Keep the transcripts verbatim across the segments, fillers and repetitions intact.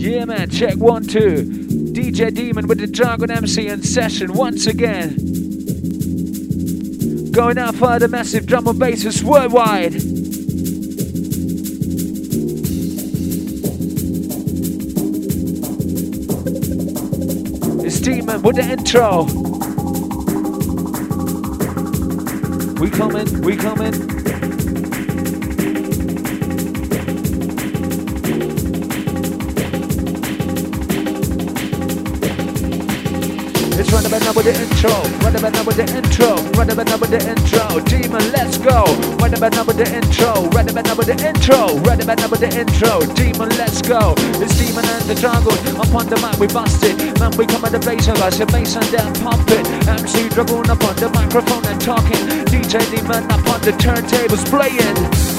Yeah, man, check one, two. D J Demon with the Dragon M C in session once again. Going out for the massive drum and basses worldwide. It's Demon with the intro. We coming, we coming. It's run about now with the intro, run about now with the intro, run about now with the intro. Demon, let's go. Run about now with the intro, run about now with the intro, run about now with the intro. Demon, let's go. It's Demon and the Dragon. Up on the mic, we bust it. Man, we come at the bass and guys, the bass and down, pump it. M C Dragon up on the microphone and talking. D J Demon up on the turntables playing.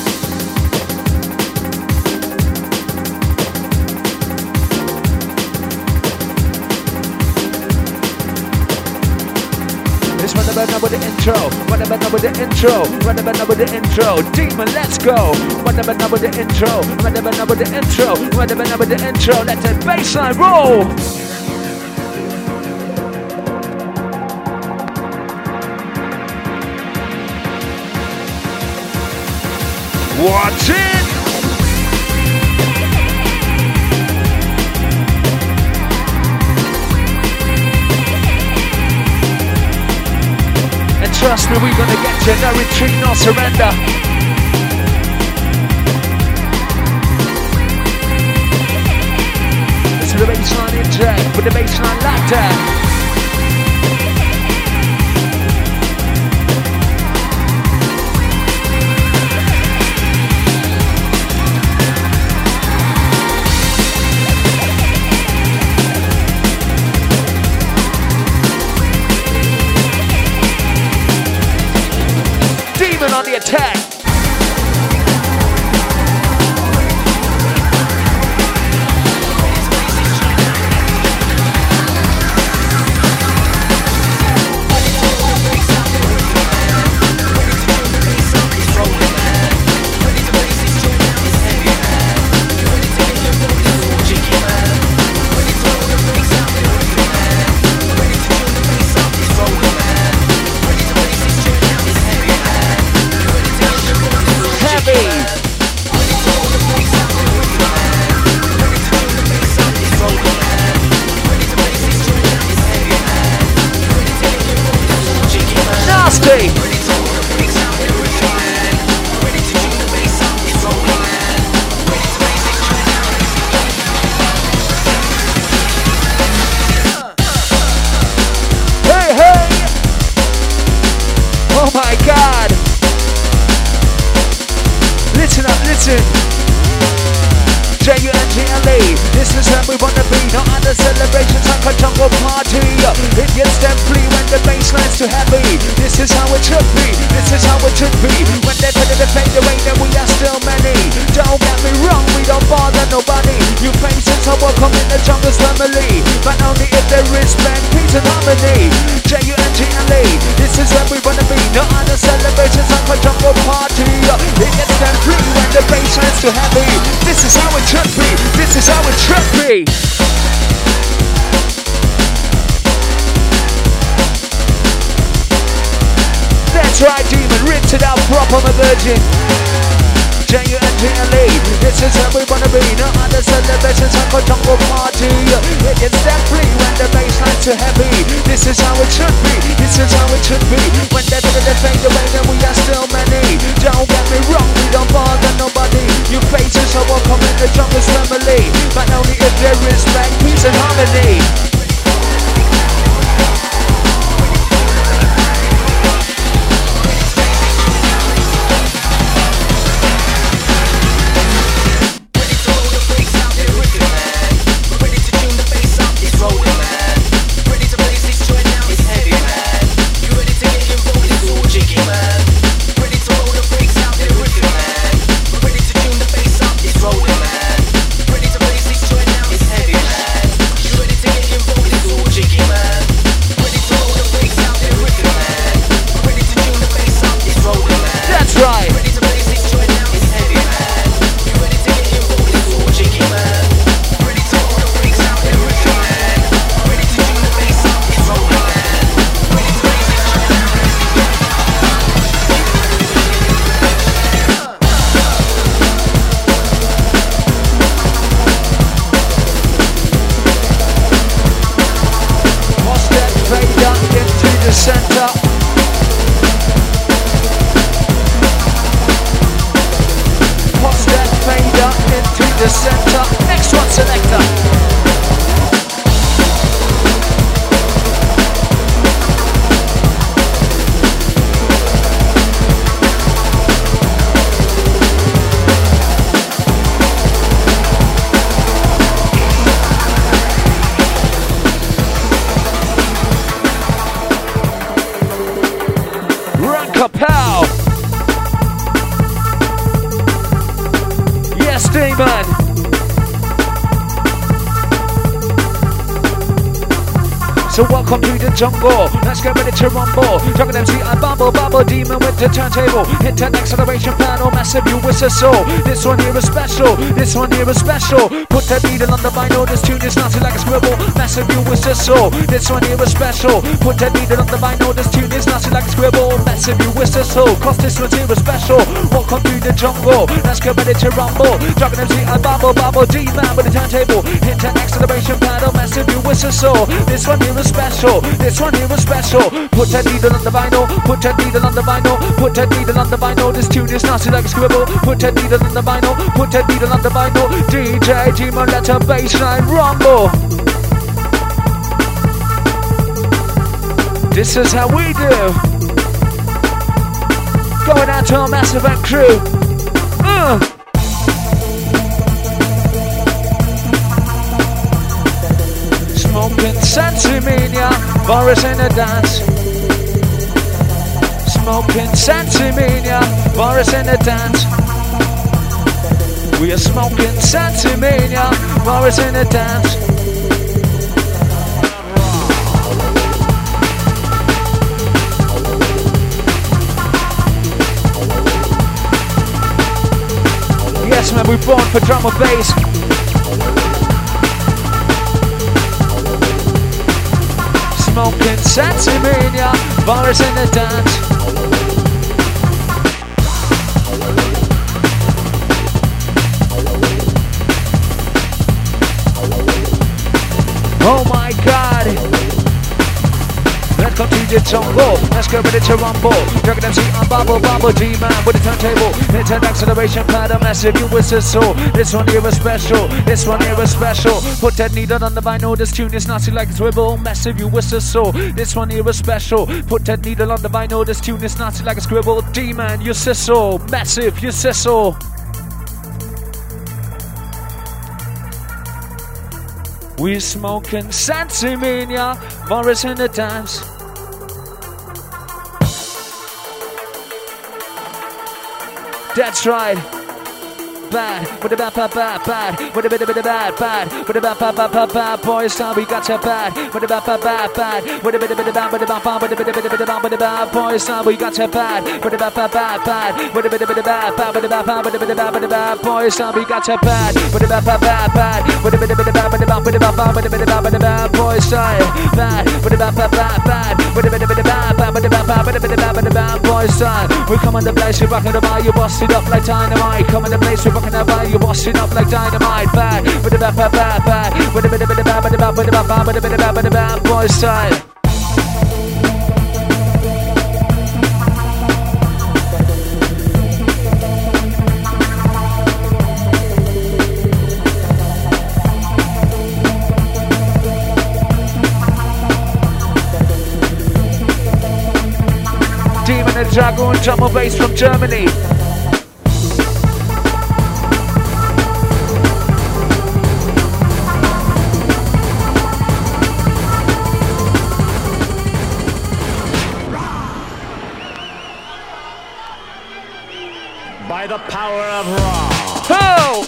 Let's run about now with the intro, run about now with the intro, run about now with the intro. Demon, let's go. Run about now with the intro, run about now with the intro, run about now with the intro. Let the bassline roll. Watch it. Trust me, we're gonna get you. No retreat, no surrender. This is the baseline inject with the baseline like that. On the attack. Rolling man, ready to blaze this joint now, it's heavy man. You ready to get involved? Kapow. Yes, Demon. So welcome to the jungle, let's get ready to rumble. Jungle M C and Bubble, Bubble Demon with the turntable. Hit an acceleration pedal, massive you whistle so. This one here is special, this one here is special. Put that needle on the vinyl, this tune is nasty like a scribble. Massive you whistle so. This one here is special. Put that needle on the vinyl, this tune is nasty like a scribble. Massive you whistle so. Cause this one here is special. Welcome to the jungle, let's get ready to rumble. Jungle M C and Bubble, Bubble Demon with the turntable. Hit an acceleration pedal, massive you whistle so. This one here is special, this one here is special. Put that needle on the vinyl, put that needle on the vinyl, put that needle on the vinyl. This tune is nasty like a scribble. Put that needle on the vinyl, put that needle on the vinyl. D J Demon, let a bassline rumble. This is how we do. Going out to our massive and crew. Uh. Smoking Santimania, Boris in a dance. Smoking Santimania, Boris in a dance. We are smoking Santimania, Boris in a dance. Yes, man, we're born for drum and bass. Smoking Santimania, Boris in the dance. Oh my God. Let's go to the jungle, let's get ready to rumble. Dragon M C and Bubble, Bubble Demon with the turntable. It's an acceleration pedal, massive you whistle so. This one here is special, this one here is special. Put that needle on the vinyl, this tune is nasty like a swivel. Massive you whistle so. This one here is special. Put that needle on the vinyl, this tune is nasty like a scribble. Demon, you sizzle, massive, you sizzle. We smoking Santimania, Boris in the dance. That's right. Bad, with a bad, bad, bad, bad, with a bit of bit bad, bad, with a bad, bad, bad, bad, bad, boys, time we got you bad, with a bad, bad, bad, bad, with a bit of bit bad, with a bad, bad, with a bit of bit bad, with a bad, boys, time we got you bad, with a bad, bad, bad, bad, with a bit of bit bad, bad, with a bad, bad, with a bit of bad, with a bad, boys, time we got you bad, with a bad, bad, bad, bad, with a bit of bit bad, with a bad, with a bad, with a bit of bad, with a bad, boys, time bad, with a bad, bad, bad, bad, with a bit of bit bad, bad, with a bad, bad, with a bit of bad, with a bad, boys, time. We come on the place, we rockin' the bar, you boss it up like dynamite. Come on the place, we rockin' the bar, you boss it up like dynamite. Bad, with a bad, bad, bad, bad, with a bit of bit of bad, with a bad, with a bad, with a bit of bad, with a bad, boys, time. Demon and Dragon, drum and bass from Germany. By the power of Ra. Ho!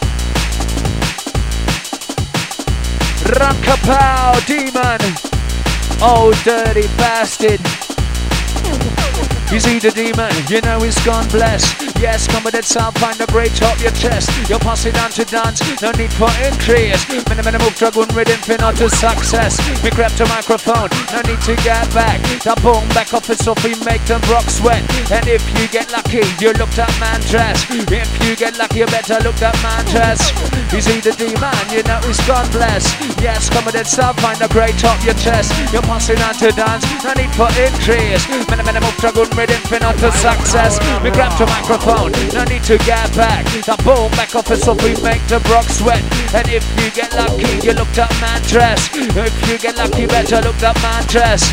Rankapow, Demon. Oh, dirty bastard. You see the demon, you know he's gone blessed. Yes, come with that sound, find a great top your chest. You're passing down to dance, no need for increase. Minute, minute, move, dragon, rhythm, pin on to success. We grab the microphone, no need to get back. The boom, back off it, so we make them rock sweat. And if you get lucky, you look that man dress. If you get lucky, you better look that man dress. You see the demon, you know he's gone blessed. Yes, come with that sound, find a great top your chest. You're passing down to dance, no need for increase. Minute, minute, move, dragon, rhythm, pin on to success. We grab the microphone, no need to get back. The boom, back off it, so we make the rock sweat. And if you get lucky, you look that man dress. If you get lucky, better look that man dress.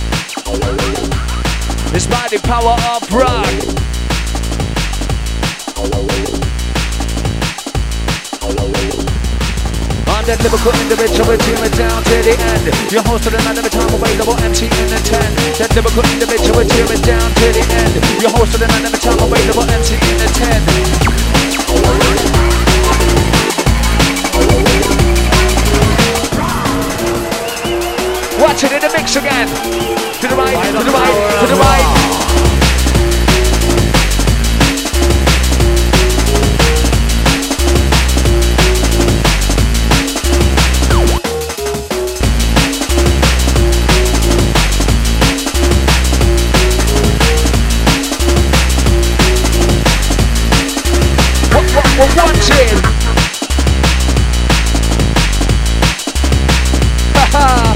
It's by the power of rock. I'm that lyrical individual with you and down to the end. Your host of the night, every time available, M C in the ten. That lyrical individual with you and down to the end. Your host of the night, every time available, M C in the ten. Watch it in the mix again. To the right, to the right, to the right. We're watching. Haha.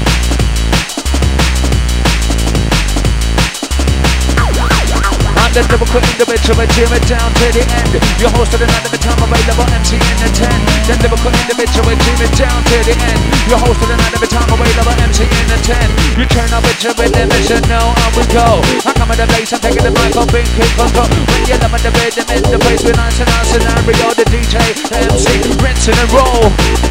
I'm the lyrical individual, I tear it down to the end. Your host of the night, every time available, M C in the ten. The lyrical individual, I tear it down to the end. Your host of the night, every time available, M C in the ten. You turn up with your rhythm, and you know how we go. I come at the bass, I'm taking the mic, I'm being kick control. When you love the rhythm, in the place with nice and nice scenario, the D J, M C, rinsing and roll.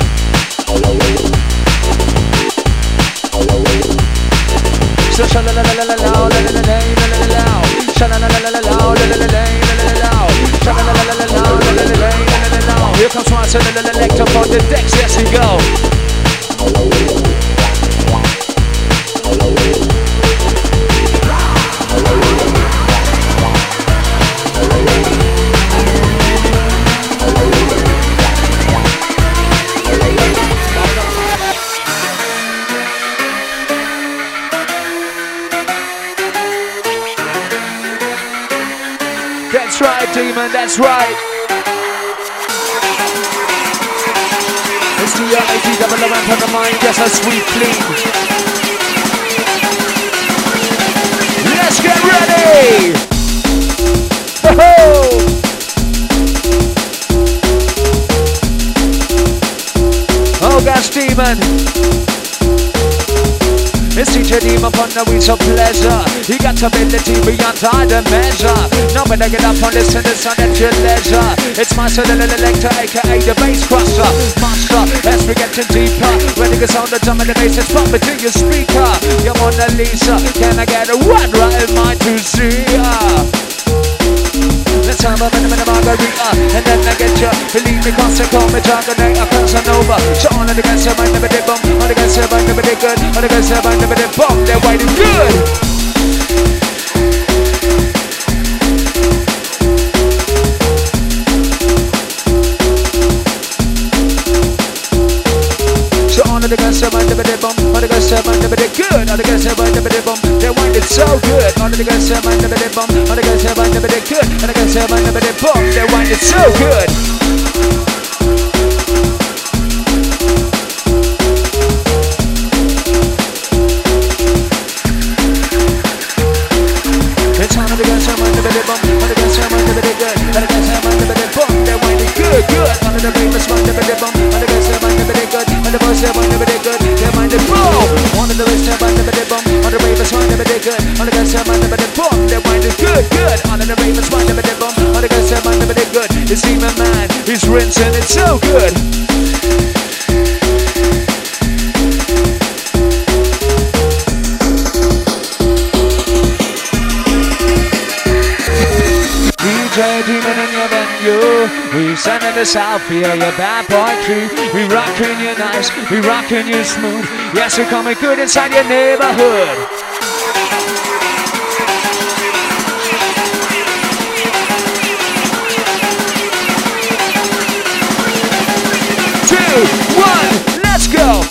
So sha la la la la la la la la la la la. Sha la la la la la la la la la la. Sha la la la la la la la la la. Here comes one, so la la la lecture for the decks, yes we go. That's right, Demon, that's right. It's the I G double element on the mind, yes, a sweet clean. Let's get ready! Ho-ho! Oh gosh, Demon. It's D J Demon upon the wheels of pleasure. He got ability beyond all the measure. No better get up on this and this on at your leisure. It's my son, the Elector, aka the bass crusher. Monster, as we getting deeper. Ready to sound the drum and the bass is pumping to your speaker. You're Mona Lisa, can I get a one right in mind to see ya? Let's have a minute of margarita, and then I get ya. Believe me, cause they call me Jargonate, a Casanova. So all of the guys have I never did bum, all the guys have I never did good, all the guys have I never did bum, they're white and good. So all of the guys have I never did bum, all the guys have I never did good, all the guys have I never did bum, they're white and so good. All of the guys have I never did bum, all the guys have I never did good, all the guys have I never did bum, they're white and so good. It's all of the guys have I never did bum, all the guys have I never did good, all the guys have I never did bum, they're white and good, good. All of the famous one never did bum, all the guys have I never did good, all the boys have I never did good, they're white and boom. All of the rest have I never did bum, all the famous one never did good, all the guys have I never did bum, they're white and good, good. All of the famous one never did bum, all the guys have I never did good. It's Demon Man, he's rinsing, it's so good. D J Demon in your venue, we sending this out for you, your bad boy crew. We rockin' you nice, we rockin' you smooth. Yes, we're coming good inside your neighborhood. Two, one, let's go.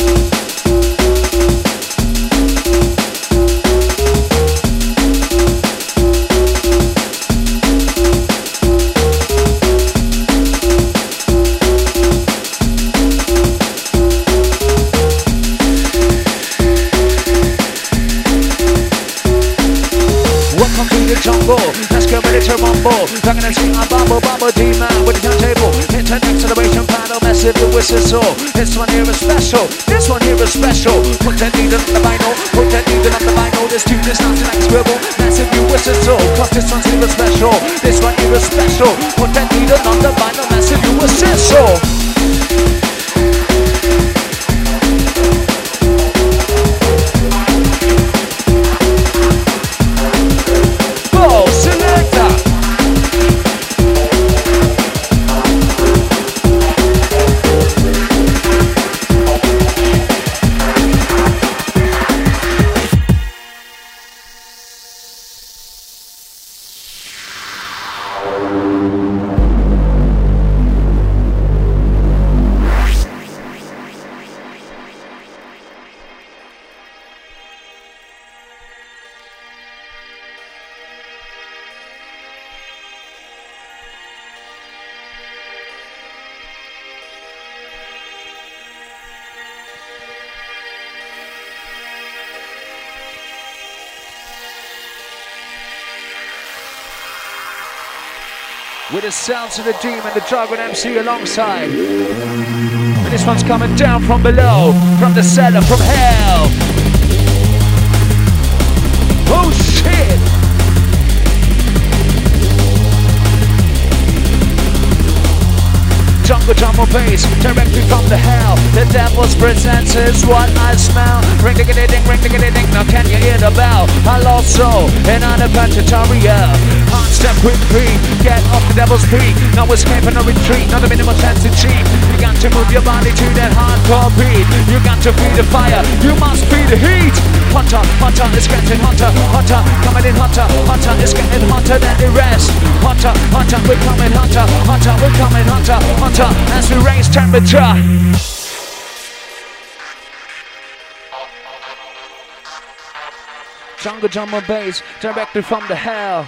Jungle, let's get ready to rumble. Talking and sing a bubble, bubble D-man with the turntable. Hit an acceleration paddle, massive the whistle. This one here is special, this one here is special. Put that needle on the vinyl, put that needle on the vinyl. This tune is not like scribble, massive you whistle. Cause this one's here is special, this one here is special. Put that needle on the vinyl, massive you whistle. Selector. With the sounds of the demon, the Dragon M C alongside. And this one's coming down from below, from the cellar, from hell. Oh shit! Jungle drum or bass, directly from the hell. The devil's presence is what I smell. Ring digga ding, ring digga ding. Now can you hear the bell? I lost soul in another tutorial. Hard step quick feet, get off the devil's peak. No escape and no retreat, not a minimal chance to cheat. You got to move your body to that hardcore beat. You got to feed the fire, you must feed the heat. Hotter, hotter, it's getting hotter, hotter, coming in hotter, hotter, it's getting hotter than the rest. Hotter, hotter, we're coming hotter, hotter, we're coming hotter, hotter, as we raise temperature. Jungle drum and bass, directly from the hell.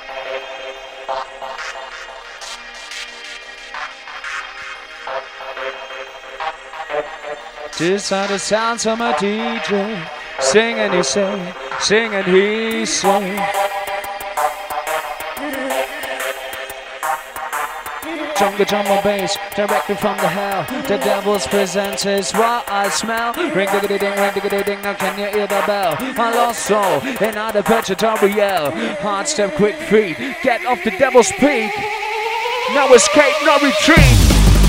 These are the sounds of my D J. Sing and he say, sing and he say. Jungle drum and bass, directly from the hell. The devil's presence is what I smell. Ring diggity ding, ring diggity ding. Now can you hear the bell? I lost soul in other tutorial. Hard step, quick feet. Get off the devil's peak. No escape, no retreat.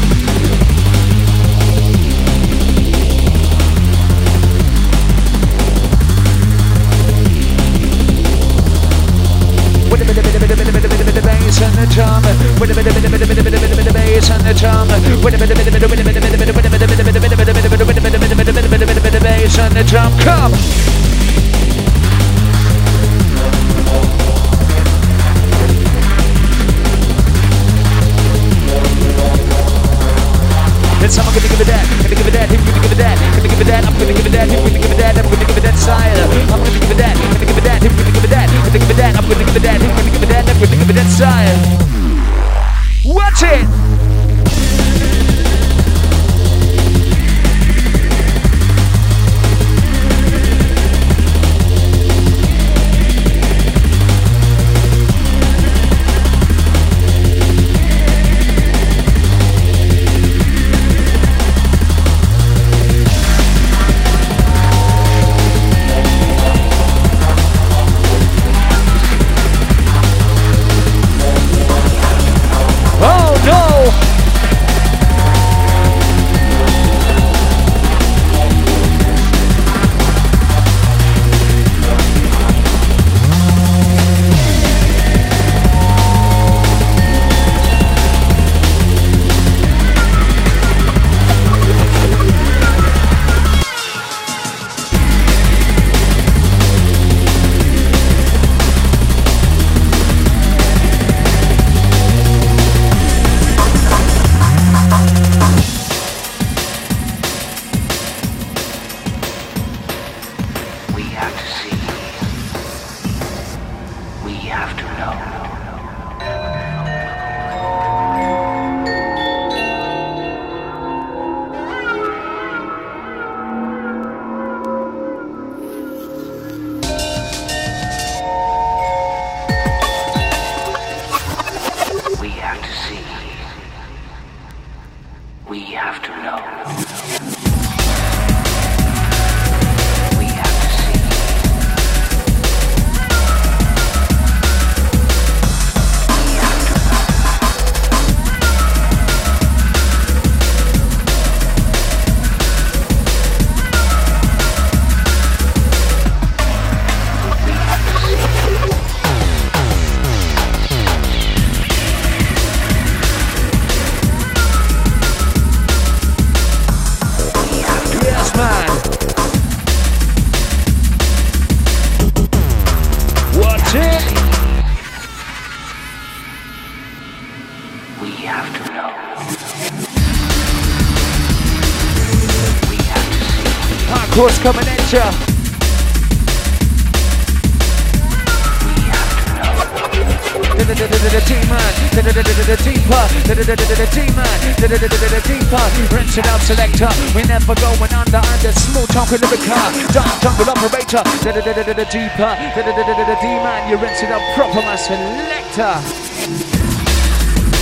With a bit, bit, bit, bit, bit, bit, bit, bit, bass and the drum. With a bit, bit, bit, bit, bit, bit, bit, bit, bass and the drum. With a bit, bit, bit, bit, bit, bit, bit, bit, bit, bit, bit, bit, bit, bit, bass and the drum. Come. Then someone gonna give it that, gonna give it that, he's gonna give it that, gonna give it that, I'm gonna give it that, he's gonna give it that, I'm gonna give it that side. I'm gonna give it that, gonna give it that, he's gonna give it that, gonna give it that, I'm gonna give it that, he's gonna give it that, I'm gonna give it that side. Watch it! Hardcore's coming at ya. The demon, the deeper, the demon, deeper. Rinse it out, selector. We never going under under small talk in the car. Dark jungle operator. The deeper, the demon. You rinse it out proper, my selector.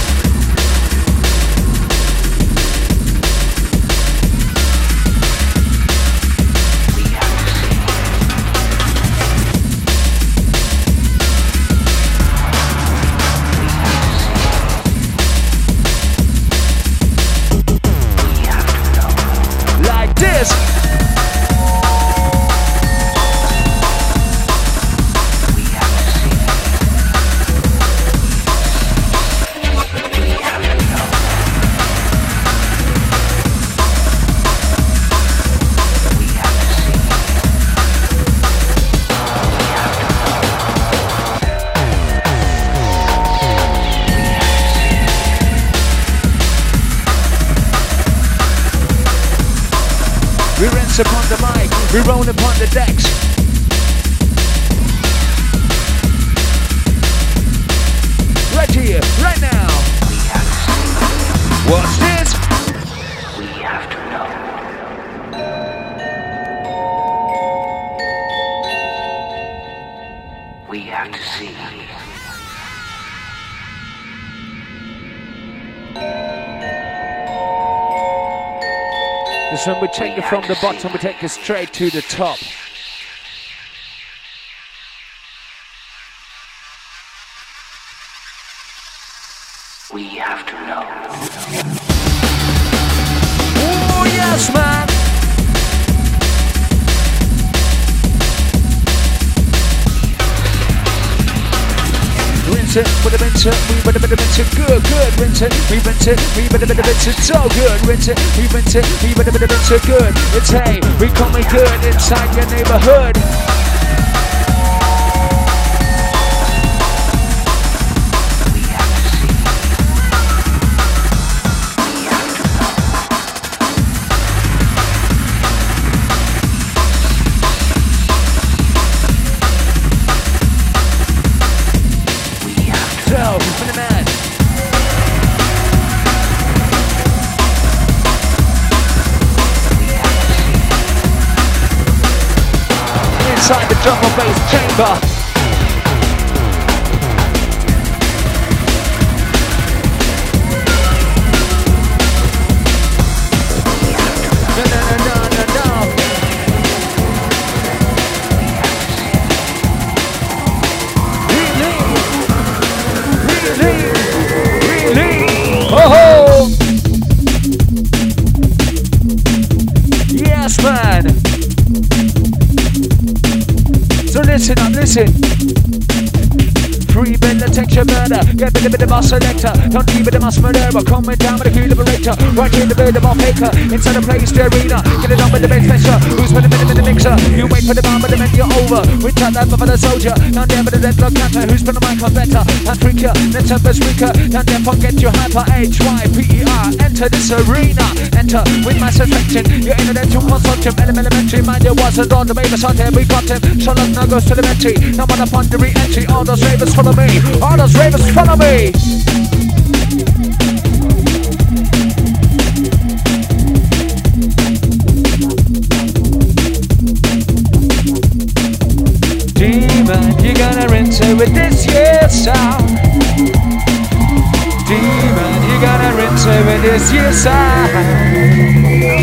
Vince upon the mic, we roll upon the decks. Right here, right now. What's this? We have to know. We have to see. This one we take it from the bottom, we take it straight to the top. We have to know. Oh yes, man. Rinse it with a rinse it, we with a bit of rinse it, good, good. Rinse it, we rinse it, we with a bit of rinse it, so good. Rinse it, we rinse it, we with a bit of rinse it, good. It's hey, we coming good inside your neighborhood. Inside the drum and bass chamber. No, no, no, no, no, no. Really, really, really. Oh, yes, man. So listen up, listen. Free bit the texture murder, get bit of bit of our selector. Don't leave it in my murderer, coming down with a free liberator. Right in the bit of our faker, inside the place, the arena. Get it on with the bass pressure, who's with the minute in the mixer? You wait for the bomb, but the minute you're over. We tap that for the soldier, down there with the red blood counter. Who's been the mic on better? And freaker, then tempest weaker. Down there forget your hyper H Y P E R. Enter this arena, enter with my suspension. You're in the two consortium, elementary. Mind you wasn't on the baby on there, we got him. So long now goes to the entry. Now on upon the re-entry, all those ravers follow me. All those ravers follow me. Demon, you're gonna rinse with this year's sound. Demon, you're gonna rinse with this year's sound.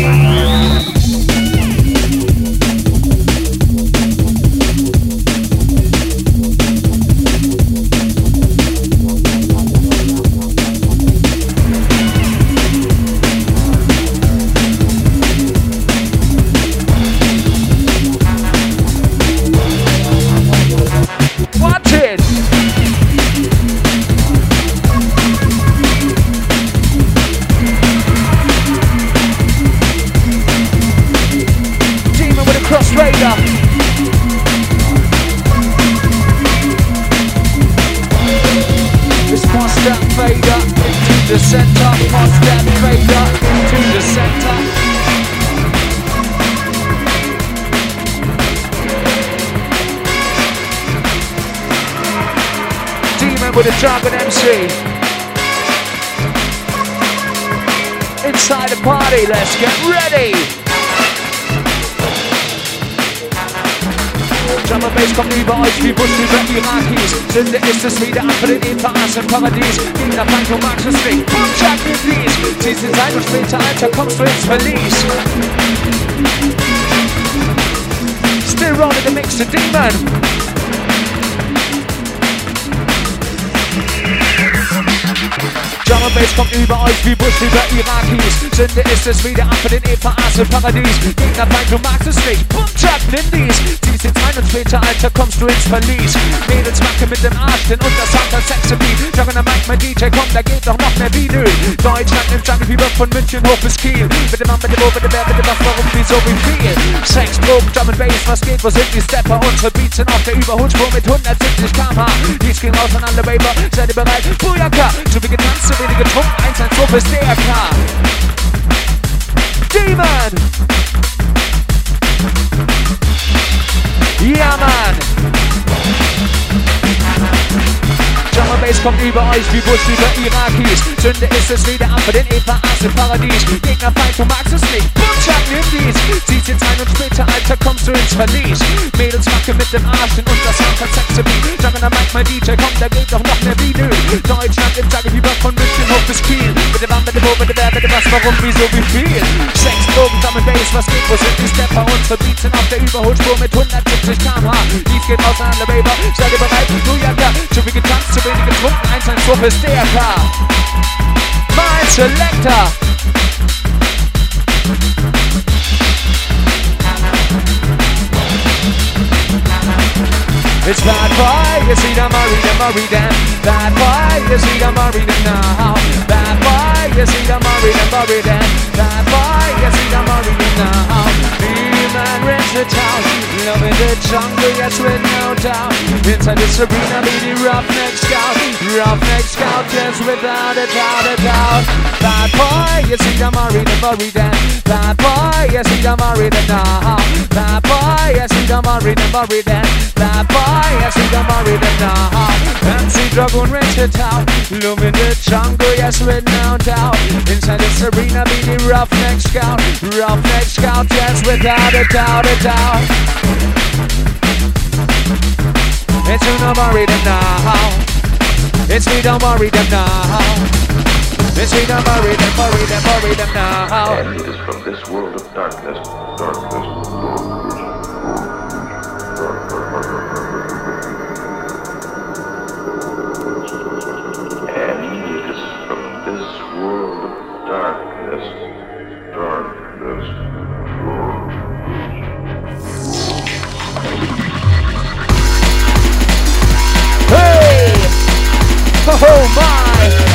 The center, past that fader to the center. Demon with a jargon M C. Inside the party, let's get ready. Drum and Bass kommt über euch wie Bush über Irakis. Sünde ist es wieder ab für den Eva-Ass im Paradies. Gegner Feind, du magst es nicht. Und check mit dies. Ziehst den Seil und später, Alter, kommst du ins Verlies. Still rolling the mix to Demon. Drum and Bass kommt über euch wie Bush über Irakis. Sünde ist es wieder ab für den Eva-Ass im Paradies. Gegner Feind, du magst es nicht. Boom, check, nimm dies. Ziehst den Seil und später, Alter, kommst du ins Verlies. Mädels macke mit dem Arsch, denn unter Sound hat Sex Beat. Joggen am Mic, mein D J, komm, da geht doch noch mehr Vinyl. Deutschland im Jungle Fieber von München hoch bis Kiel. Bitte Mann, bitte wo, bitte wer, bitte was, warum, wieso, wie viel. Sex, Drogen, Drum and Bass, was geht, wo sind die Stepper? Unsere Beats sind auf der Überholspur mit hundertsiebzig Kilometer pro Stunde. Dies ging raus an alle Raver, seid ihr bereit? Booyaka, zu viel getanzt, zu wenig getrunken, eins eins zwei bis D R K. Demon! Ja, Mann! Drum and Bass kommt über euch wie Bush über Irakis. Sünde ist es wieder ab für den Eva aus dem Paradies. Gegner fein, du magst es nicht. Bullshit, nimm dies. Zieh's jetzt ein und später, Alter, kommst du ins Verlies. Mädels macke mit dem Arsch in Untersound hat Sex Beat. Sagen dann manchmal D J, komm, da geht doch noch mehr Vinyl. Deutschland im Tagefieber von München hoch bis Kiel. Bitte wann, bitte wo, bitte wer, bitte was, warum, wieso, wie viel? Sex, Drogen, Drum and Bass, was geht, wo sind die Stepper? Unsere Beats sind auf der Überholspur mit hundertsiebzig Kilometer pro Stunde. Dies geht aus an der Baber. Seid ihr bereit? Du ja klar. Zu viel getanzt, zu wenig getrunken. eins eins zwei ist der K. Mein Selector. It's bad boy, you see the Murray, the Murray then. Bad boy, you see the Murray then now. Bad boy, you see the Murray, the Murray then. Bad boy, you see the Murray then now. Man rents the town, loving the jungle, yes, with no doubt. Inside this arena, be the roughneck scout, roughneck scout, yes, without a doubt, a doubt. Bad boy, you see the Murray, the Murray then. Bad boy, you see the Murray then now. Bad boy, you see the Murray, the Murray then. Bad boy, you see the Murray then now. M C Dragoon rents the town, loving the jungle, yes, with no doubt. Inside this arena, be the roughneck scout, roughneck scout, yes, without a doubt, a doubt. It's you, don't worry them now. It's me, don't worry them now. It's me, don't worry them, worry them, worry them now. And it is from this world of darkness, darkness, and it is from this world of darkness, darkness. Hey! Oh my!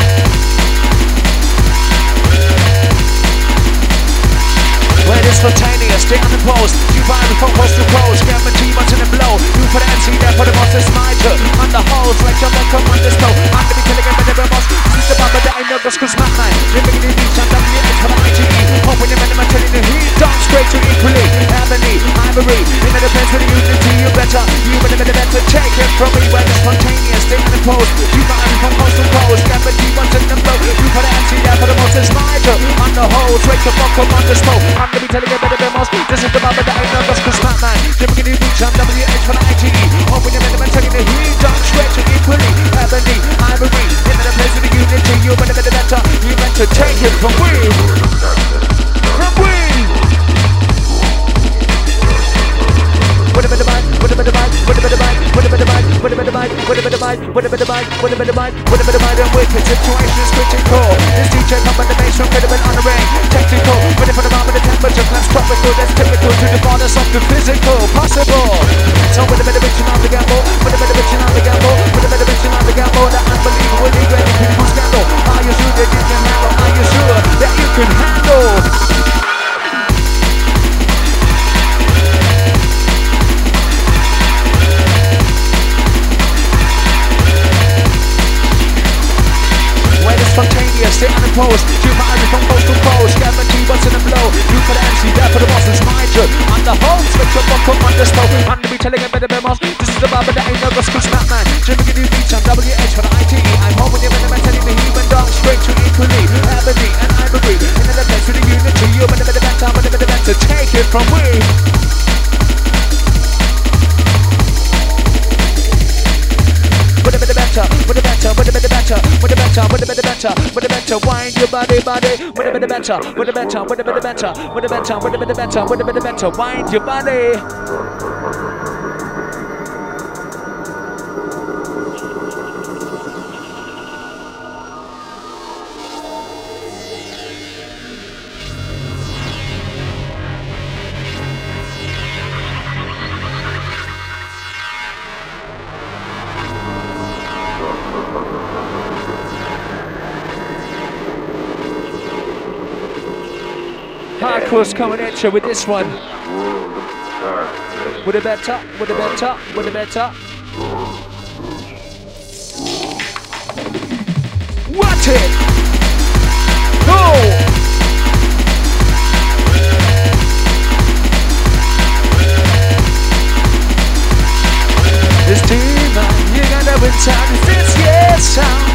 When it's spontaneous, stay unimposed. You vibe from coast to coast. Get my team onto the blow. You put an M C there for the boss, it's my turn. On the holes, like your welcome on this toe. I'm gonna be killing it with the boss. This is the bumper that I know, cause cause my mind. You're making it reach, I'm W H for the I T E. Hoping you're I'm telling the heat. Down straight to equally. Ebony, Ivory. In the defense with the unity, you better. You better, better, better take it from me. When it's spontaneous, stay unimposed. You vibe from coast to coast. Get my team onto the blow. You put an M C there for the boss, it's my turn. On the holes, like your welcome on this toe. I'm gonna be telling you better than most. This is the bumper that I know, cause cause my mind. You're making it reach, I'm W H for the I T E. Hoping you're I'm telling the heat. Down straight to equally. Ebony, Ivory. In the place with the unity, you better, better, better. You better take it from me. From me. What a better mind, what a better mind, what a better mind, what a better mind, what a better mind, what a better mind, what a better mind, what a better mind, what a better mind, and wicked situation is critical. This D J come on the bass from credible on the ring. Technical, ready for the bomb with the temperature, class tropical, that's typical to the borders of the physical, possible. So with a better bitch on the gamble, with a better bitch on the gamble, with a better bitch on the gamble, the unbelievable, legal, people scandal. Are you sure that you can handle? Are you sure that you can handle? Spontaneous, stay unimposed. You might from coast to coast. Guarantee what's in the blow. You for the M C, there for the boss, it's my turn. On the home, switch up, come on the stove. I'm gonna be telling you better than most. This is the barber that ain't no good school snap man. Jimmy can do beats on W H for the I T E. I'm hoping you're better than telling me he went down straight to equally. Ebony and Ivory. In the place with the unity. You better better better, better better better. Take it from me. What a better better, what a better, what a better better, what a better, what a better better, what a better, wind your body, body, what a better better, what a better, what a better better, what a better, what a better better, what a better better, wind your body. Hardcore's coming at you with this one. With a better, with a better, with a better. What it? Go! sound? Is this your sound?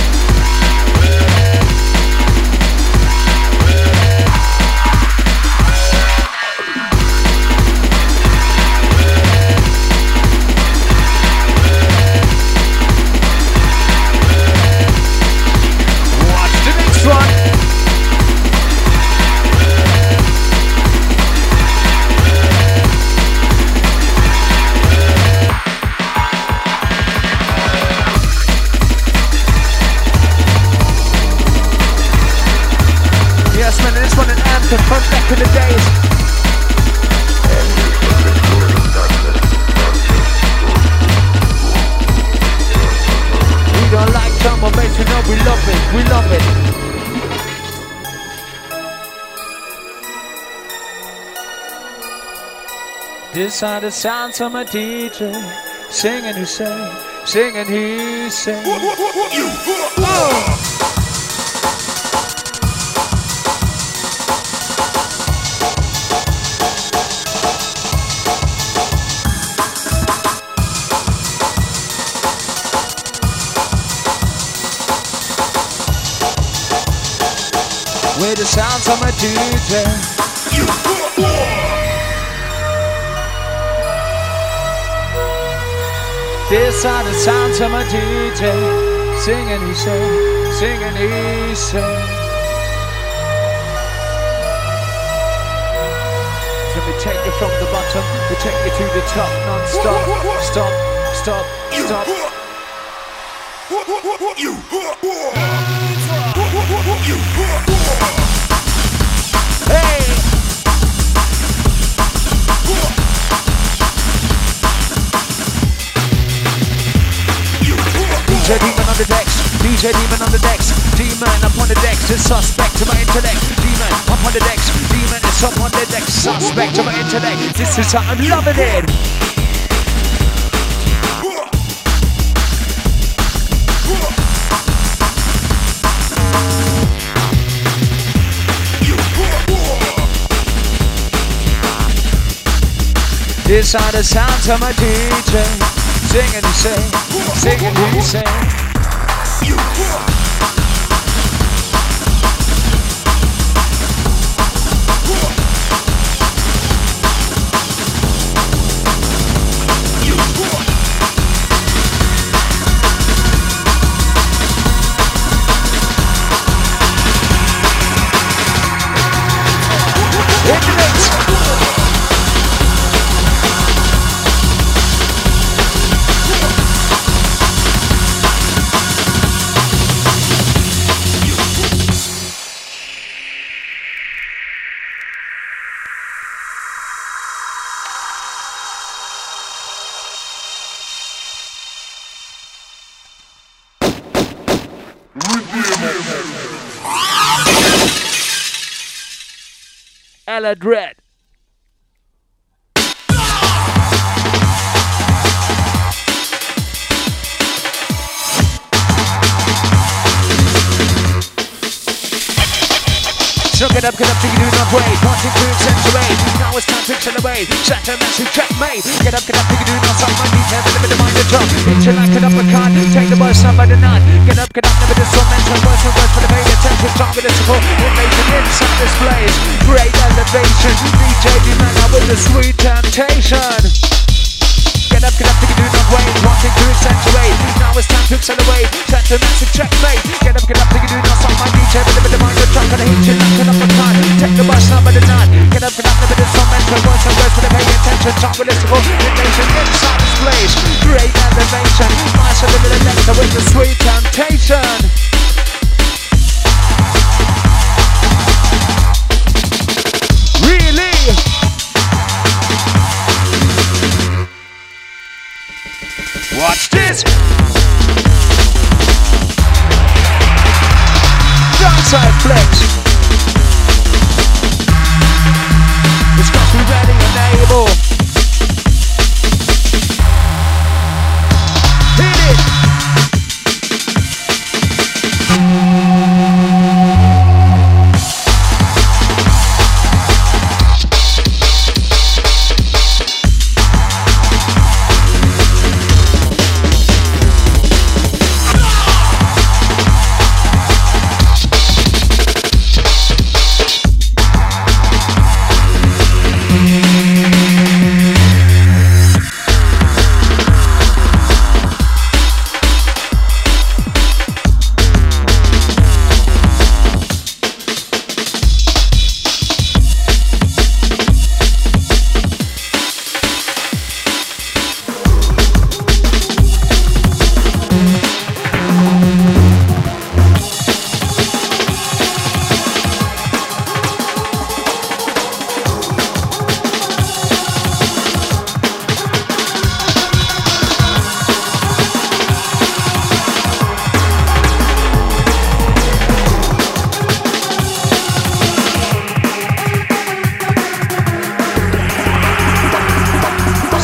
Watch the next one. Yes, man, this one an anthem from back in the days. We don't like drum or bass, we know we love it, we love it. These are the sounds of my D J, singing he say, singing he say. Oh! With the sounds of my D J. These are the sounds of my D J. Singing he say, singing he say. So we take you from the bottom, we take you to the top non-stop. Stop, stop, stop. Hey! D J Demon on the decks, D J Demon on the decks, Demon up on the decks, is suspect to my intellect. Demon up on the decks, Demon is up on the decks, suspect to my intellect. This is how I'm loving it. These are the sounds of my D J. Singing he say, singing he say. In the mix. Ella Dread. So get up, get up, take you do not wait. Wanting to accentuate. Now it's time to accelerate. Shatter massive checkmate. Get up, get up, take you do not stop my detail. Never the mind the drop. Into like an uppercut. Take the bus up by the nut. Get up, get up, never the storm. Mental words and words for the pay attention. Stronger than support. Invasion inside this place. Great elevation. D J D-Man with the sweet temptation. Get up, get up, take you do not wait. Wanting to accentuate. Now it's time to accelerate. Shatter massive checkmate. Get up, get up, take you do not stop my detail. Never the mind the drop. Gonna hit you like an uppercut. Take the bus up by the nut. Get up, get up, never the storm. Mental words and words for the pay attention. Stronger than support. Invasion inside this place. Great elevation. Nice a little elector with the sweet temptation. Really? Watch this. Downside flex. It's got to be ready and able. Hit it.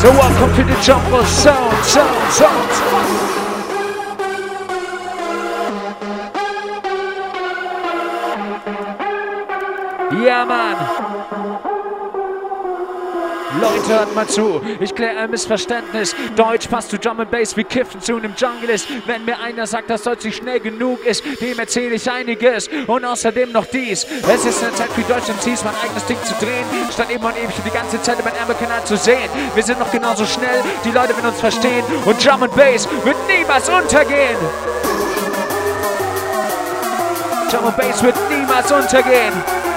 You're welcome to the jungle sound, sound, sound. Ja, Mann. Leute, hört mal zu, ich kläre ein Missverständnis. Deutsch passt zu Drum and Bass wie Kiffen zu einem Jungle ist. Wenn mir einer sagt, dass Deutsch nicht schnell genug ist, dem erzähle ich einiges und außerdem noch dies. Es ist eine Zeit für Deutsch M Cs, mein eigenes Ding zu drehen, statt immer und ewig die ganze Zeit über den Ärmelkanal zu sehen. Wir sind noch genauso schnell, die Leute werden uns verstehen und Drum and Bass wird niemals untergehen. Drum and Bass wird niemals untergehen.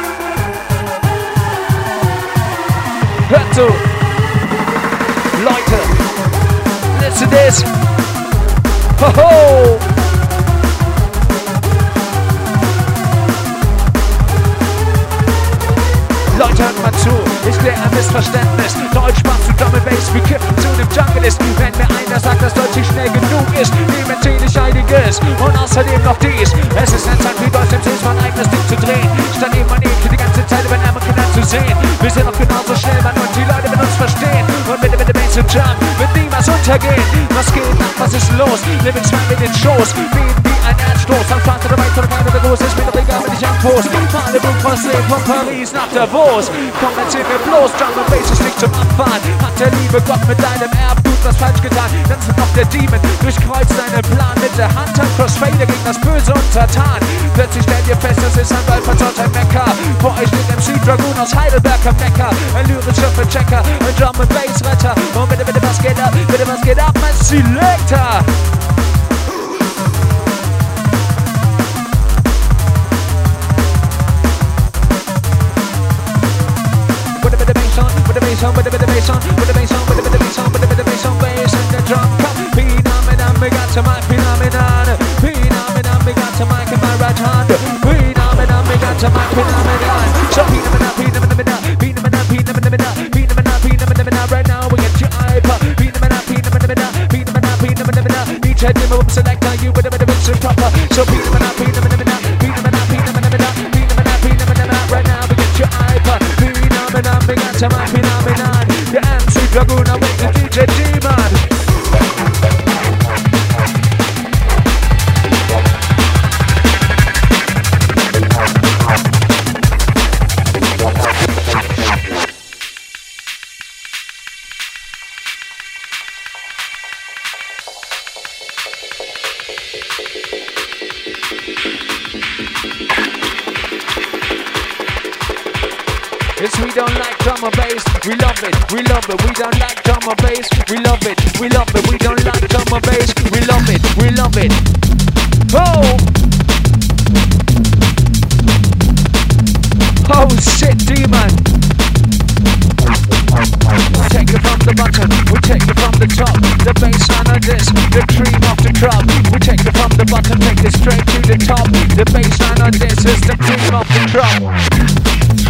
Hört zu, Leute, listen this, ho-ho! Leute, hört mal zu, ich kläre ein Missverständnis. Deutsch passt zu Drum and Bass wie Kiffen zu einem Jungle ist. Wenn mir einer sagt, dass Deutsch nicht schnell genug ist, dem erzähle ich einiges und außerdem noch dies. Es ist eine Zeit wie Deutsch M Cs, mein eigenes Ding zu drehen, statt eben und ewig die ganze Zeit über den Ärmelkanal zu sehen. Wir sind noch genauso schnell, Mann, und die Leute werden uns verstehen. Und bitte, bitte, Bass und Drum wird niemals untergehen. Was geht ab, was ist los? Living Swang in den Schoß, beben wie ein Erdstoß. Am Schwarz oder Weiß oder klein oder groß, ist mir doch egal, wenn ich anpost. Malibu, Crossway von Paris nach Davos. Komm, erzähl mir bloß, Drum and Bass ist nicht zum Abfahren. Hat der liebe Gott mit deinem Erbgut was falsch getan? Dann ist noch der Demon, durchkreuzt seinen Plan mit der Hand am Crossfader gegen das Böse untertan. Plötzlich stellt ihr fest, das ist ein Wallfahrtsort, ein Mecker. Vor euch steht M C Dragoon aus Heidelberg am Neckar. Ein lyrischer Verchecker, ein Drum and Bass Retter. Und bitte, bitte, was geht ab? Bitte, was geht ab, mein Selector? With a bit of bass on, with a bass on, with a bit of bass on, with a bass on, with a bit of bass on, with a bit of bass on, bass and the drum come. Phenomenon, we got to my phenomenon. Phenomenon, we got to mic in my right hand. Phenomenon, we got to my phenomenon. So phenomenon, phenomenon, phenomenon, phenomenon, phenomenon, phenomenon. Right now we get your iPod. Phenomenon, phenomenon, phenomenon, phenomenon. D J Dimmer will select you with a bit of bass and proper. So phenomenon, phenomenon, phenomenon, phenomenon, phenomenon, phenomenon. Right now we get your iPod. Phenomenon, we got to my phenomenon. The M C Dragoon with the D J G-Man. Yes, we don't like drum and bass, we love it, we love it. We don't like drum and bass, we love it, we love it. We don't like drum and bass, we love it, we love it. Oh! Oh shit, Demon! We take it from the bottom, we take it from the top. The bass line of this, the cream of the crop. We take it from the bottom, take it straight to the top. The bass line of this is the cream of the crop.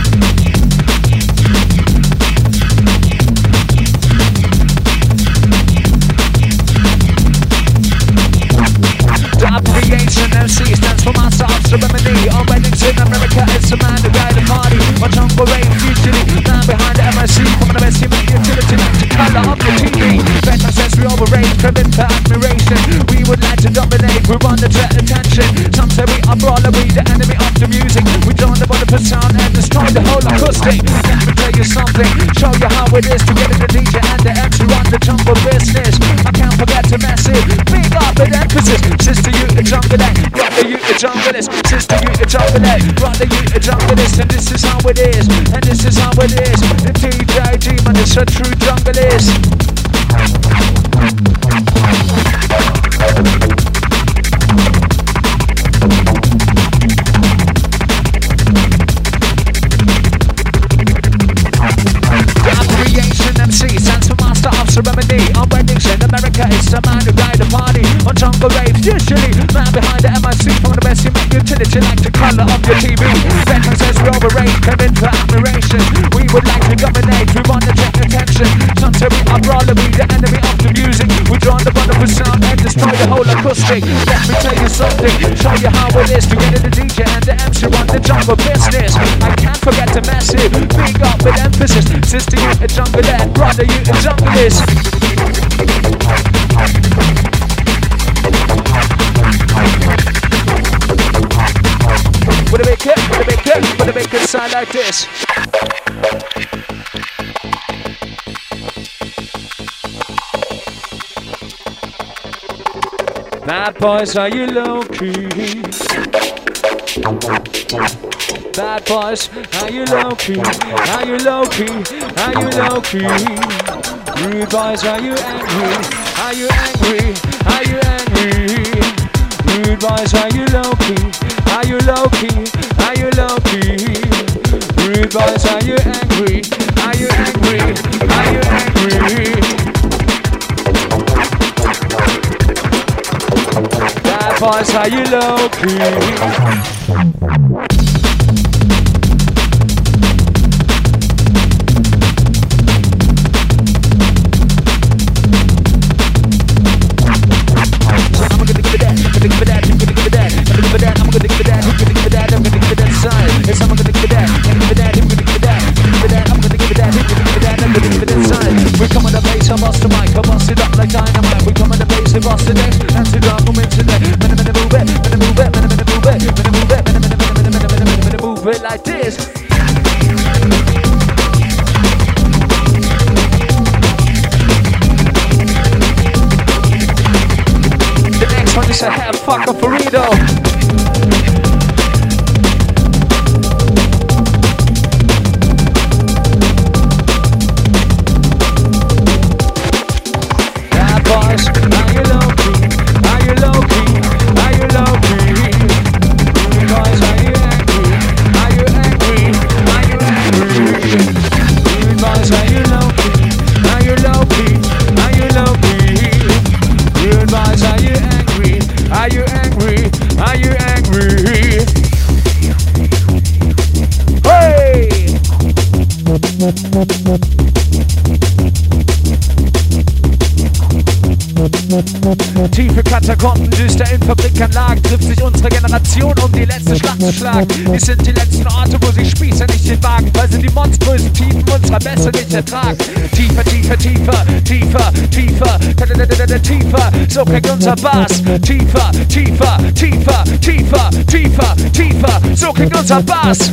Abbreviation M C stands for Master of Ceremony. On weddings in America, it's a man who guide the party. On jungle rave, usually man behind the M I C. From the best human utility, like the color of the T V. Better says we overrate, commit to admiration. We would like to dominate, we want to attract attention. Some say we are brawler, we the enemy of the music. We don't know what to put sound and destroy the whole acoustic. Let me tell you something, show you how it is to get in the D J and the M C run the jungle business. I can't forget to mess it, big up with emphasis. Sister, you the junglist, brother, you the junglist. Sister, you the junglist, brother, you the junglist. And this is how it is, and this is how it is. The D J G-Man is a true junglist. M C stands for Master of Ceremony. On weddings in America, it's a man who guide the party. On jungle raves, usually Man behind the M I C, from the best human utility like the colour of your T V. Veteran says we overrate, come in for admiration. We would like to dominate, we want to take attention. Some say we are brawler, we the enemy of the music. We draw the bottom for sound and destroy the whole acoustic. Let me tell you something, show you how it is to get in the D J and the M C run the jungle business. I can't forget the massive, big up with emphasis. Sister, you a jungle and brother, you a junglist. With a big hit, with a big hit, with a big hit sound like this. Bad boys, are you low-key? Bad boys, are you low-key? Are you low-key? Are you low-key? Rude boys, are you angry? Are you angry? Are you angry? Rude boys, are you low-key? Are you low-key? Are you low-key? Rude boys, are you angry? Are you angry? Are you angry? Bad boys, are you low-key? We come on the bass, I bust the mic, I bust it up like dynamite. We come on the bass, I bust the neck, and to drop them into the minute, minute, move it, minute, move it, minute, minute, move it, minute, move it, minute, minute, minute, minute, minute, minute, move it like this. The next one is a half fuck of burrito. Tiefe Katakomben, düster in Fabrikanlagen, trifft sich unsere Generation, um die letzte Schlacht zu schlagen. Es sind die letzten Orte, wo sich Spießer nicht den Wagen, weil sie die monströsen Tiefen unserer Messer nicht ertragen. Tiefer, tiefer, tiefer, tiefer, tiefer, tiefer, so klingt unser Bass. Tiefer, tiefer, tiefer, tiefer, tiefer, tiefer, so klingt unser Bass.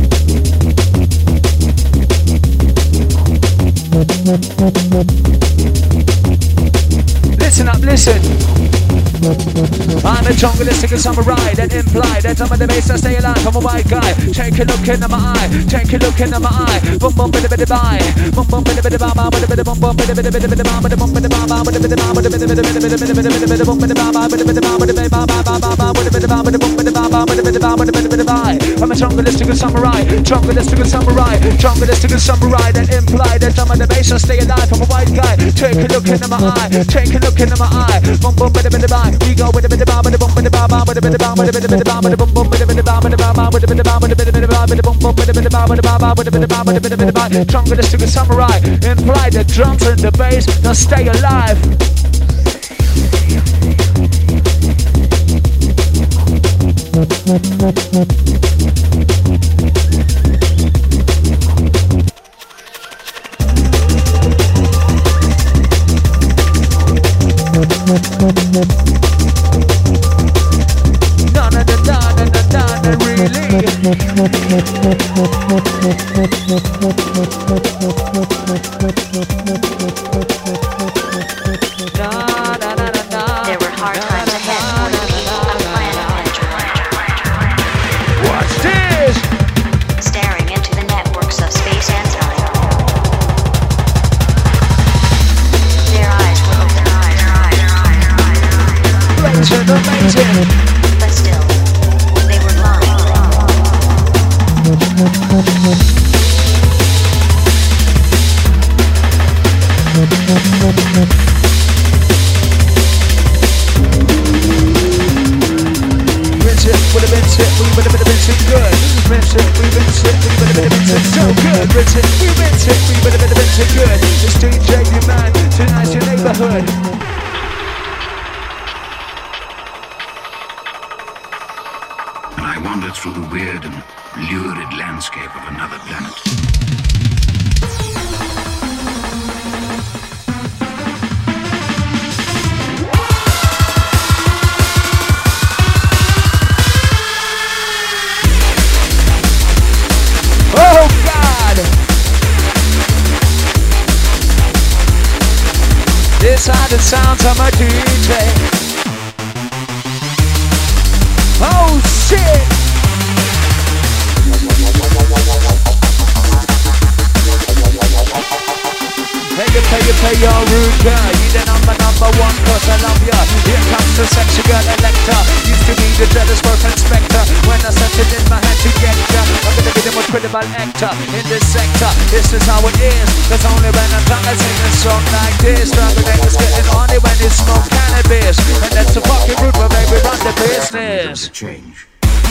Listen up, listen. I'm a jungleistic samurai that implied that I'm on the base I stay alive. I'm a white guy. Take a look into my eye. Take a look into my eye. Boom boom bidi bidi bye. Boom boom bidi bidi bye. Bidi bidi boom boom bidi bidi bidi bidi bye. Bidi boom bidi bye. Bidi bidi bye. Bidi bidi bidi bidi bidi bidi bidi bidi boom bidi bye. Bidi bidi bye. Bidi bidi bye. Bidi bidi bye. Bidi boom bidi bye. Bidi bidi bye. Bidi bidi bye. I'm a jungleistic samurai. Jungleistic samurai. Jungleistic samurai that implied that I'm on the base I stay alive. I'm a white guy. Take a look into my eye. Take a look into my eye. Boom boom bidi bidi bye. We go with the bidi bye. Bidi boom bidi bye. Bidi bidi bye. Bidi bidi bye. Bidi boom boom bidi bidi bye. Bidi bidi bye. Bidi bidi bye. Bidi bidi bye. Bidi boom boom bidi bidi bye. Bidi bye. Bidi bidi bye. Bidi bidi bye. Jungleistic samurai implied the drums and the bass that stay alive. Na na na na na na na really. There were hard times ahead for the people of planet Pentagon. What's this? Staring into the networks of space and time. Their eyes were open. Amazing, amazing. But still, they were blind. it, we would have been missing good. Rinse it, we rinse it, we would have been missing so good. Rinse it, we rinse it, we would have been missing good. It's D J Man, tonight's your neighborhood. And I wandered through the weird and lurid landscape of another planet. Oh God! This are the sounds of my D J. Oh shit! Hey, you pay, you pay your rude girl. You the number, number one, cause I love ya. Here comes the sexy girl elector. Used to be the jealous boyfriend spectre. When I set it in my hand to get ya, I'm gonna be the most credible actor in this sector. This is how it is. That's only when I'm trying to sing a song like this. Struggle is getting on it when you smoke cannabis. And that's a fucking root where baby run the business. Change.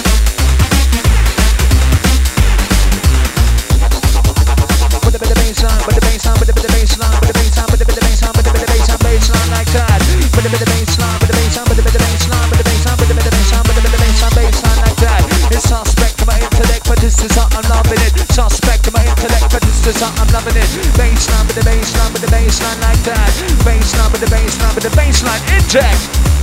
With the bit of bassline, with the bassline, with the bit of bassline, with the bassline, with the bit of bassline, with the bit of bassline, bassline like that. With the bit of bassline, with the bassline, with the bit of bassline, with the bassline, with the bit of bassline, with the bit of bassline, bassline like that. It's suspect to my intellect, but this is how I'm loving it. Suspect to my intellect, but this is how I'm loving it. Bassline with the bassline, with the bassline like that. Bassline with the bassline, with the bassline inject.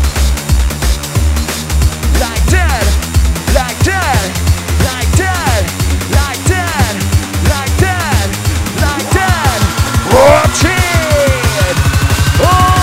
Like that, like that, like that, like that, like that, like that. Watch it! Oh!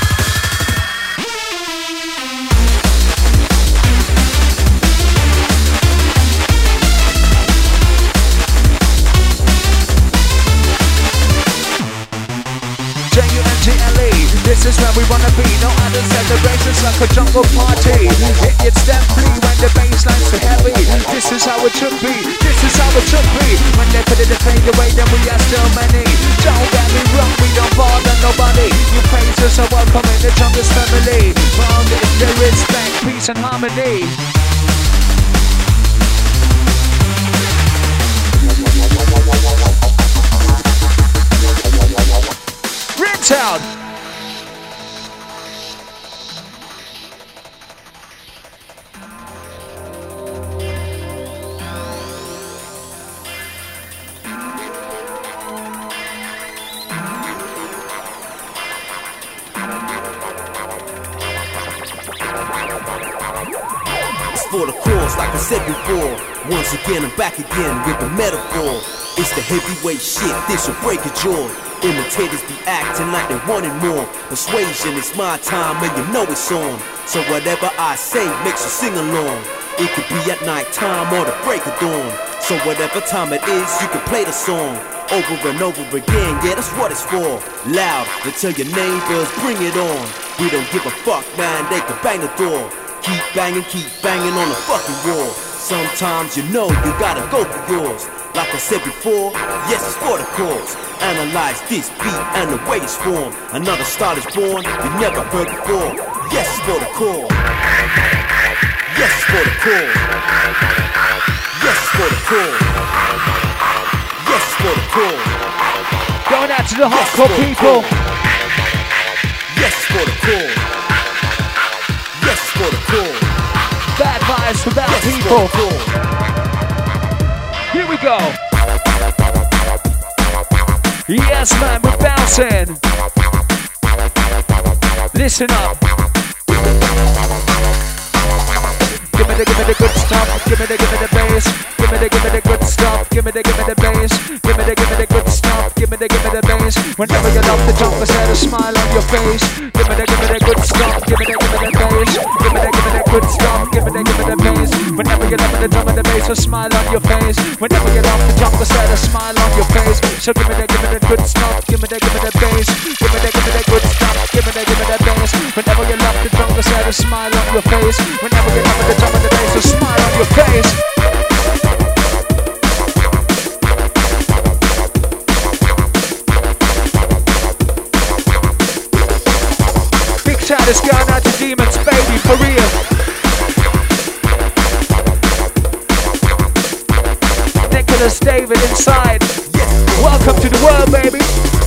J U N G L E, this is where we wanna be. No other celebrations like a jungle party. It gets them free when the bassline's too heavy. This is how it should be. This is how it should be. When they put it in fade away, then we are still many. Don't get me wrong, we don't bother nobody. You praise are welcome in the jungle's family. Found in the respect, peace and harmony. Rinse out. For the cause, like I said before. Once again, I'm back again with the metaphor. It's the heavyweight shit, this will break your jaw. Imitators be acting like they wanted more. Persuasion is my time and you know it's on. So whatever I say makes you sing along. It could be at night time or the break of dawn. So whatever time it is, you can play the song over and over again, yeah, that's what it's for. Loud, and tell your neighbors, bring it on. We don't give a fuck, man, they can bang the door. Keep banging, keep banging on the fucking wall. Sometimes you know you gotta go for yours. Like I said before, yes, it's for the cause. Analyze this beat and the way it's formed. Another star is born you never heard before. Yes, it's for the cause. Yes, it's for the cause. Yes, it's for the cause. Yes, it's for the cause. Going out to the hardcore people. Yes, it's for the cause. Yes, it's for the cause. Bad vibes for bad Yes, it's people. for the cause. Here we go. Yes, man, we're bouncing. Listen up. Give me the, give me the good stuff. Give me the, give me the bass. Give me the, give me the good stuff. Give me the, give me the bass. Give me the, give me the good stuff. Give me the, give me the bass. Whenever you love the jump, set a smile on your face. Give me the, give me the good stuff. Give me the, give me the bass. Give me the, give me the good stuff. Give me the, give me the bass. Whenever you love the drum and the bass, a smile on your face. Whenever you love the jump, set a smile on your face. So give me the, give me the good stuff. Give me the, give me the bass. Give me the, give me the good stuff. Give me the, give me the bass. Whenever you love the drum, set a smile on your face. Whenever you love the drum and the bass, a smile on your face. Big shout is going out to Demons, baby, for real. David inside. Welcome to the world, baby.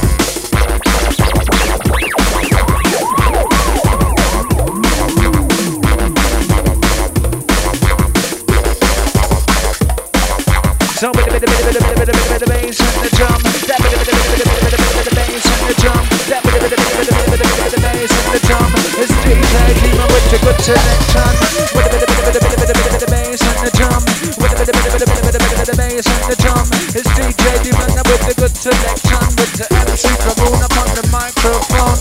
So with a bit, a bit, a bit, a bit, a bit, a bit of bass and the drum. That bit, a bit, a bit, a bit, a bit, a bit of bass and the drum. That bit, a bit, a bit, a bit, a bit, a bit of bass and the drum. It's D J Demon with the good selection. With a bit, a bit, a bit, a bit, a bit, a bit of bass and the drum. With a bit, a bit, a bit, a bit, a bit, a bit of bass and the drum. It's D J Demon with the good selection. With the M C Kaboom upon the microphone.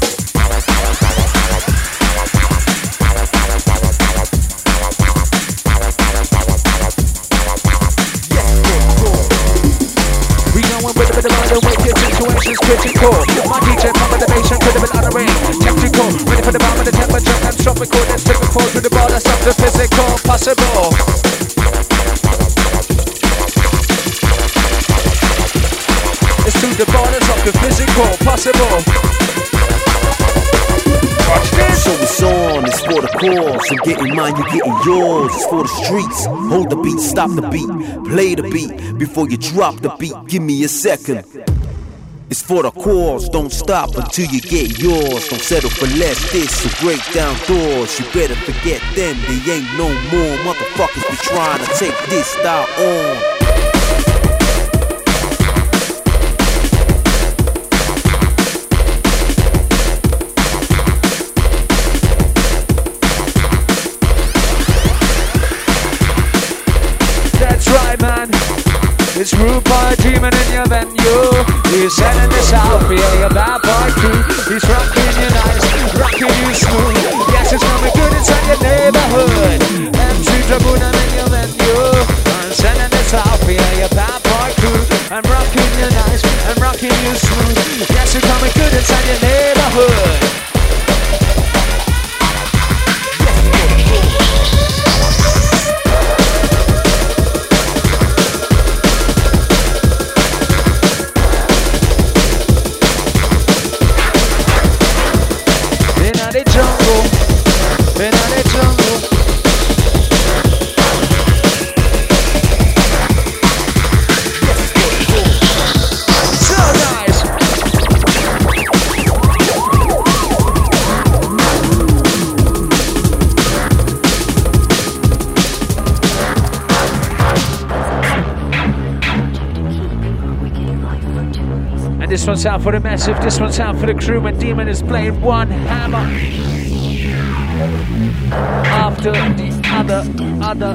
Situation's critical. My D J pump the bass and credible on the ring. Tactical, ready for the bomb with the temperature and tropical. That's typical to the ball, that's up the physical possible. It's to the ball, that's up the physical possible. Watch this. So it's on, it's for the cause. I'm getting mine, you getting yours. It's for the streets. Hold the beat, stop the beat, play the beat before you drop the beat. Give me a second. It's for the cause, don't stop until you get yours. Don't settle for less, this will break down doors. You better forget them, they ain't no more. Motherfuckers be trying to take this style on. That's right, man. It's Rude Boy Demon in your venue. He's sending this out for you, your bad boy crew. He's rocking you nice, rocking you smooth. Yes, it's gonna be good inside your neighborhood. M C Dragoon in your venue. I'm sending this out for you, your bad boy crew. I'm rocking you nice, I'm rocking you smooth. Yes, it's gonna be good inside your neighborhood. This one's out for the massive, this one's out for the crew. When Demon is playing one hammer after the other, other.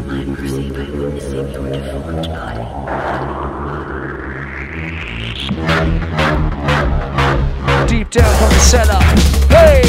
Deep down from the cellar. Hey!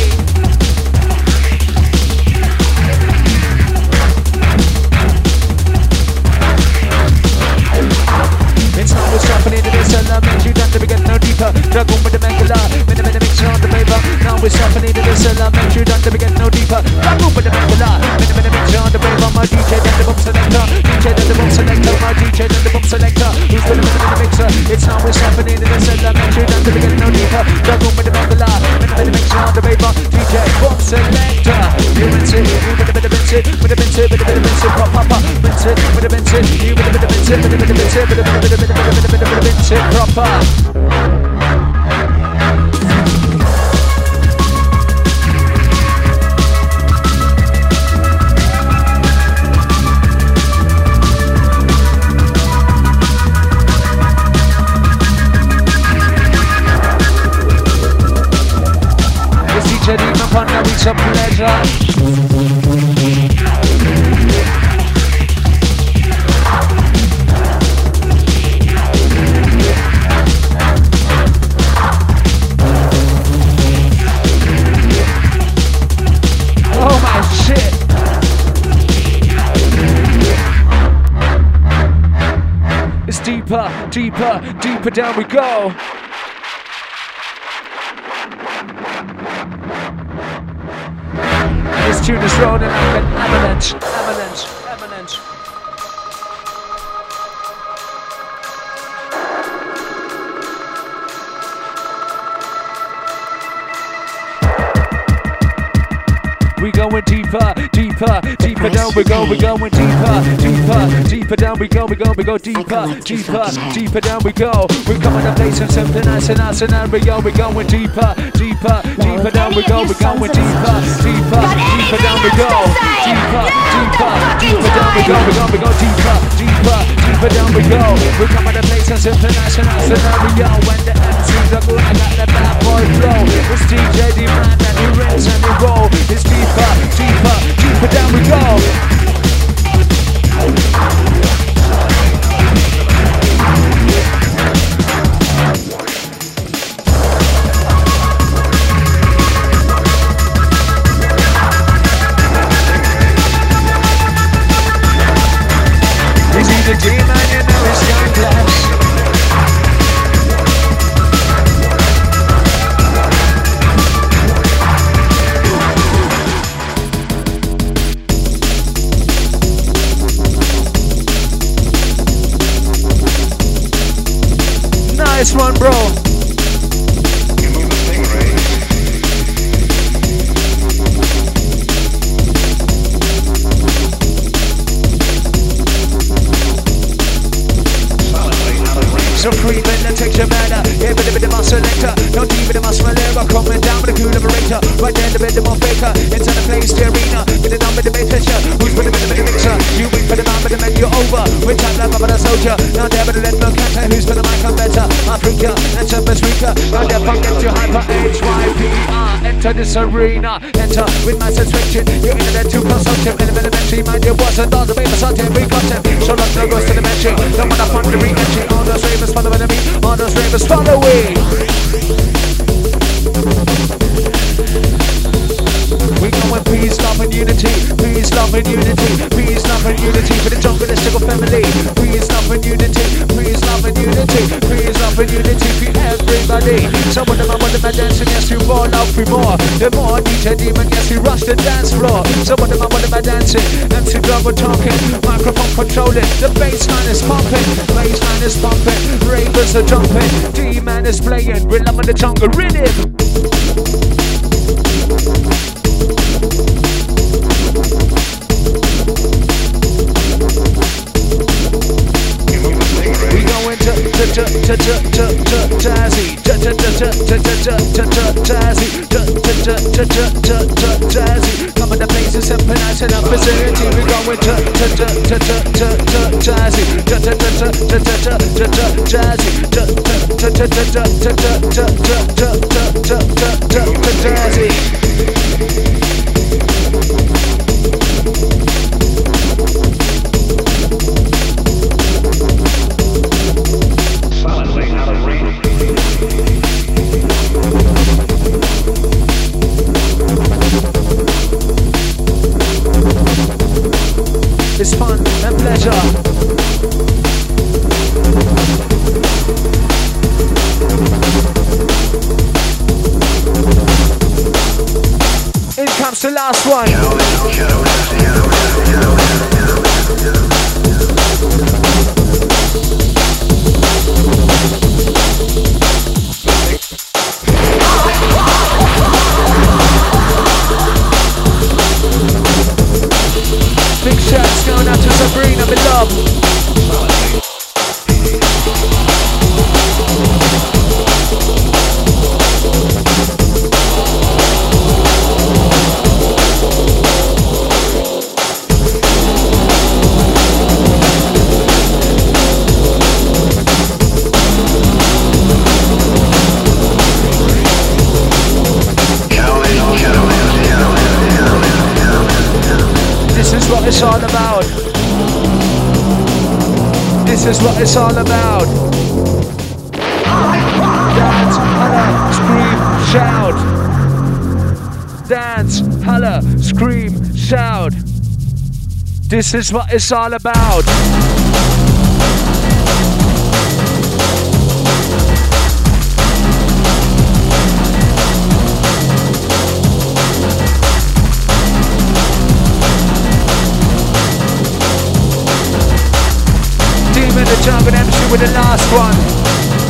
It's not what's happening to this cellar. Makes you done to get no deeper. Dragoon with the Mangala, minute minute mix on the paper. Now it's happening to this cellar. Makes you done to get no deeper. Dragoon with the Mangala, minute minute mix on the paper. My D J then the boom selector, D J then the boom selector, my D J then the boom selector. Who's the minute minute mixer? It's now what's happening to this cellar. Makes you done to get no deeper. Dragoon with the Mangala, minute minute mix on the paper. D J boom selector. You rinse it, you with a bit of rinse it, with a rinse it, with a bit of rinse it, pop pop pop, rinse it, with a rinse it, you with a bit of rinse it, with a bit of rinse it, with a bit of rinse it. Rinse it proper. It's D J Demon upon the weeks of pleasure. Deeper, deeper, deeper down we go. This tune is rolling like an avalanche, avalanche, avalanche. We going deeper, deeper, deeper. deeper down we go, we're going deeper, deeper, deeper down we go, we go, we go deeper, deeper, deeper down we go. We're coming to place and something nice and nice and we go, we're going deeper, deeper, deeper down we go, we're going deeper, deeper, deeper down we go, deeper, deeper, deeper down we go, we go, we go deeper, deeper, deeper down we go. We're coming to place and something nice and nice and we go. When the M Cs are good, I got the bad boy flow. It's D J D-Man and he rings and he roll. It's deeper, deeper, deeper down we go. Is he the D-Man? You know he's young class. Nice one, bro. You move the thing, Ray. So free when the texture matter. Yeah, but the bit of my selector. Don't leave it in my smeller. Coming down with the cool liberator. Right there, the bit of my faker. Inside the place, the arena. Get it down with the bass picture. Who's with the bit of the mixer? You wait for the man with the menu over. With time like I'm a soldier. Now there, but the lead no cancer. Who's for the mic? I'm better. Africa and South Africa. Now there, punk get you hyper. H Y P R. Enter this arena. Enter with my subscription. You're in the two consumption. In the elementary, mind you wasn't on the baby something. We got him. So long no goes to the mention. Don't wanna fund the re-entry. All those ravers follow me. All those ravers follow me. We go with peace, love and unity. Peace, love and unity. Peace, love and unity for the jungle and single family. Peace, love and unity. Peace, love and unity. Peace, love and unity for everybody. Some of them are one of my dancing, yes, you all out for more. The more D J Demon, yes, we rush the dance floor. Some of them are one of my dancing. M C Double talking, microphone controlling. The bass line is pumping, bass line is pumping. Ravers are jumping, D-Man is playing. We're loving the jungle rhythm. We go into jazzy, jazzy. Coming to places and pronouncing up facility. We go into jazzy, jazzy, jazzy. It's fun and pleasure. In comes the last one. Big shouts going out to Sabrina, my love. This is what it's all about. This is what it's all about. Dance, holla, scream, shout. Dance, holla, scream, shout. This is what it's all about. Demon the jungle M C with the last one.